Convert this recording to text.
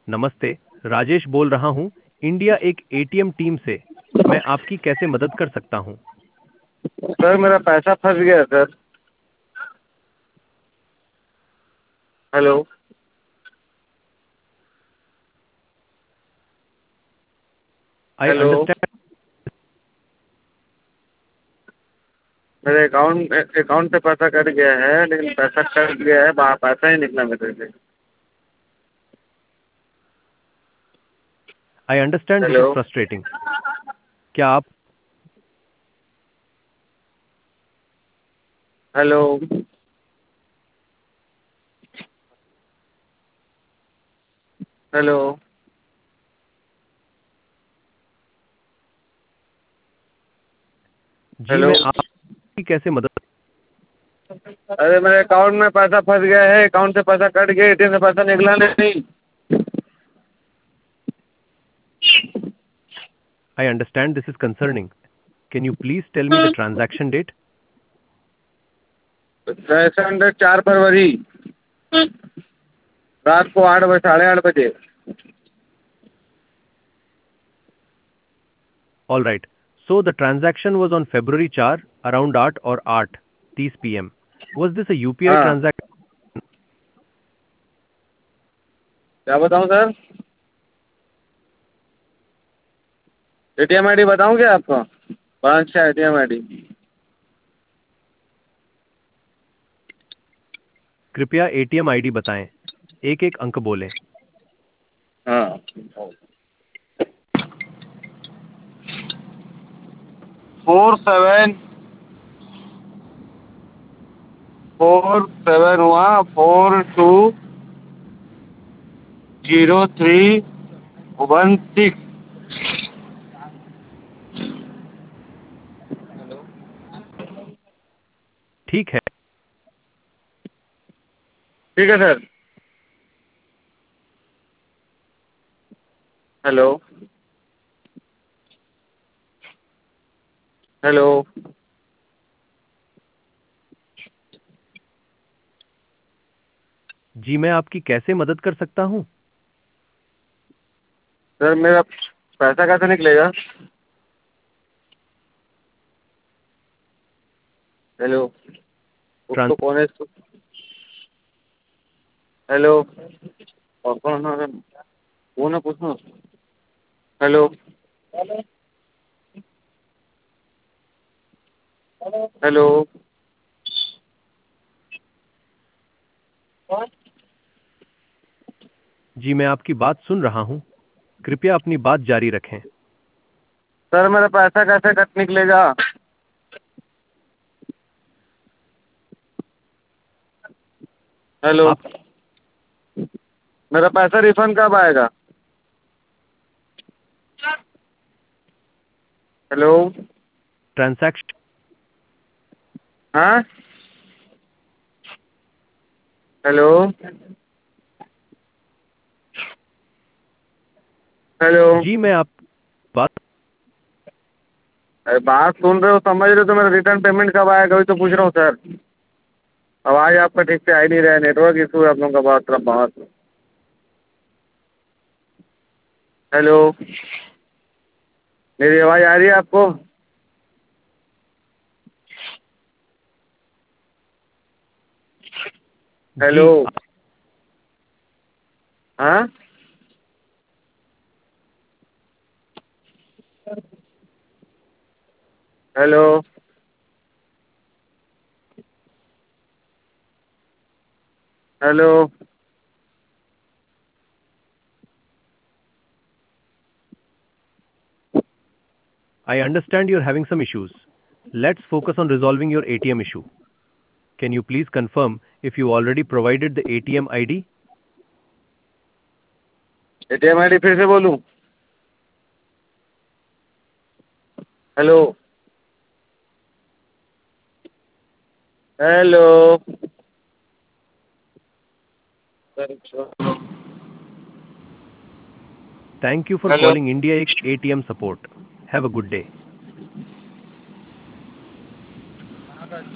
नमस्ते, राजेश बोल रहा हूँ, इंडिया एक एटीएम टीम से। मैं आपकी कैसे मदद कर सकता हूँ? सर मेरा पैसा फंस गया sir. Hello. I hello. Understand. मेरे अकाउंट से पैसा कट गया है, लेकिन पैसा कट गया है, बाहर पैसा ही निकला मेरे से। I understand this hello. Is frustrating. क्या आप हेलो। हेलो। जी, हेलो। मैं आपकी कैसे मदद? अरे मेरे अकाउंट में पैसा फंस गया है, अकाउंट से पैसा कट गया, एटीएम से पैसा निकला नहीं। I understand this is concerning. Can you please tell me the transaction date? Session date 4 फरवरी, रात को 8 बजे, 8:30 बजे। All right. So the transaction was on February 4 around 8 और 8:30 PM. Was this a UPI हाँ, transaction? क्या बताऊँ सर? एटीएम आईडी बताऊँ क्या आपको? ब्रांच का एटीएम आईडी। कृपया एटीएम आईडी बताएं। एक एक अंक बोलें। हाँ, 4747 हुआ, 420316। ठीक है। ठीक है सर। हेलो। हेलो। जी, मैं आपकी कैसे मदद कर सकता हूँ? सर मेरा पैसा कैसे निकलेगा? हेलो। कुछ ट्रांस तो कौन है इसको? हेलो। और कौन है? कौन है पूछना उसको। हेलो। हेलो। जी, मैं आपकी बात सुन रहा हूँ। कृपया अपनी बात जारी रखें। सर मेरा पैसा कैसे कट निकलेगा? हेलो। आप मेरा पैसा रिफंड कब आएगा? हेलो। ट्रांजैक्शन हाँ। हेलो। हेलो। जी, मैं आप बात अरे बात सुन रहे हो, समझ रहे हो तो मेरा रिटर्न पेमेंट कब आएगा, वही तो पूछ रहा हूँ सर। आवाज़ आपका ठीक से आ ही नहीं रहा है, नेटवर्क इशू है आप लोगों का बहुत। हेलो। मेरी आवाज़ आ रही है आपको? जी, हेलो। हाँ। Hello. Hello. I understand you're having some issues. Let's focus on resolving your ATM issue. Can you please confirm if you already provided the ATM ID? ATM ID फिर से बोलूँ? Hello. Hello. Thank you for hello. calling India ATM support. Have a good day.